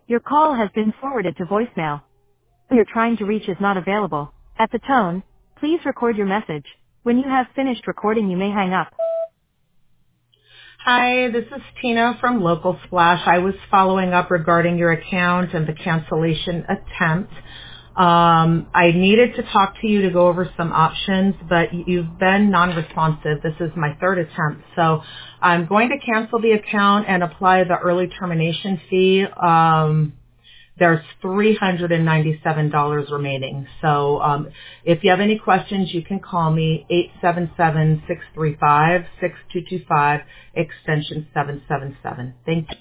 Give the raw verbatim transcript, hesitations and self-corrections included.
Your call has been forwarded to voicemail. Who you're trying to reach is not available. At the tone, please record your message. When you have finished recording, you may hang up. Hi, this is Tina from Local Splash. I was following up regarding your account and the cancellation attempt. Um, I needed to talk to you to go over some options, but you've been non-responsive. This is my third attempt. So I'm going to cancel the account and apply the early termination fee. Um, There's three hundred ninety-seven dollars remaining. So um, if you have any questions, you can call me eight seven seven, six three five, six two two five, extension seven seven seven. Thank you.